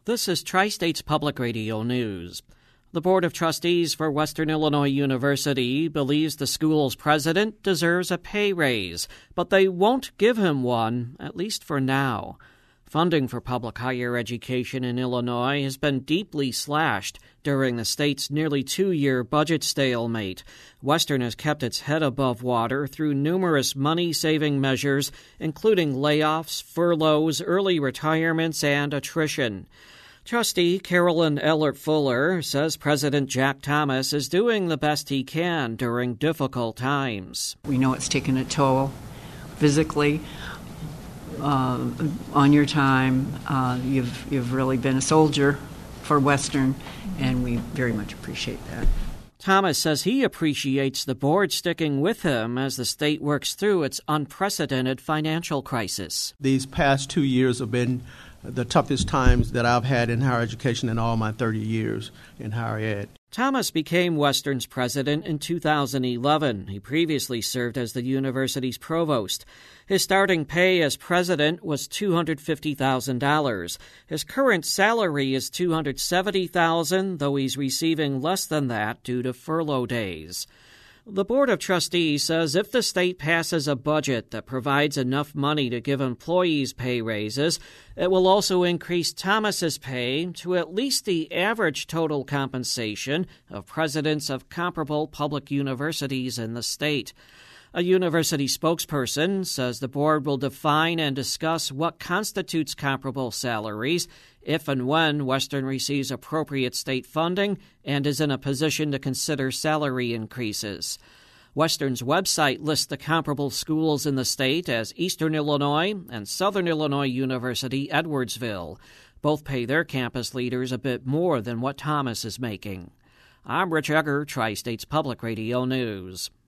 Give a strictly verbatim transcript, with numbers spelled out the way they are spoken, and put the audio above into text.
This is Tri-States Public Radio News. The Board of Trustees for Western Illinois University believes the school's president deserves a pay raise, but they won't give him one, at least for now. Funding for public higher education in Illinois has been deeply slashed during the state's nearly two-year budget stalemate. Western has kept its head above water through numerous money-saving measures, including layoffs, furloughs, early retirements, and attrition. Trustee Carolyn Ellert-Fuller says President Jack Thomas is doing the best he can during difficult times. We know it's taken a toll physically uh, on your time. Uh, you've you've really been a soldier for Western, and we very much appreciate that. Thomas says he appreciates the board sticking with him as the state works through its unprecedented financial crisis. These past two years have been the toughest times that I've had in higher education in all my thirty years in higher ed. Thomas became Western's president in two thousand eleven. He previously served as the university's provost. His starting pay as president was two hundred fifty thousand dollars. His current salary is two hundred seventy thousand dollars, though he's receiving less than that due to furlough days. The Board of Trustees says if the state passes a budget that provides enough money to give employees pay raises, it will also increase Thomas's pay to at least the average total compensation of presidents of comparable public universities in the state. A university spokesperson says the board will define and discuss what constitutes comparable salaries if and when Western receives appropriate state funding and is in a position to consider salary increases. Western's website lists the comparable schools in the state as Eastern Illinois and Southern Illinois University Edwardsville. Both pay their campus leaders a bit more than what Thomas is making. I'm Rich Egger, Tri-States Public Radio News.